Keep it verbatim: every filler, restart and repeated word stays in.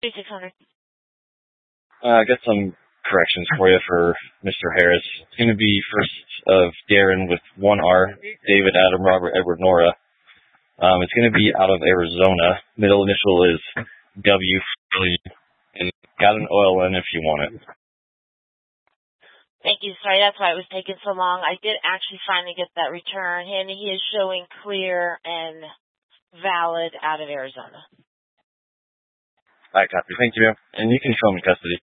six hundred. Uh, I got some corrections for you for Mister Harris. It's going to be first of Darren with one R, David, Adam, Robert, Edward, Nora. Um, it's going to be out of Arizona. Middle initial is W, and got an O L N if you want it. Thank you. Sorry, that's why it was taking so long. I did actually finally get that return, and he is showing clear and valid out of Arizona. I copy. Thank you. And you can show him in custody.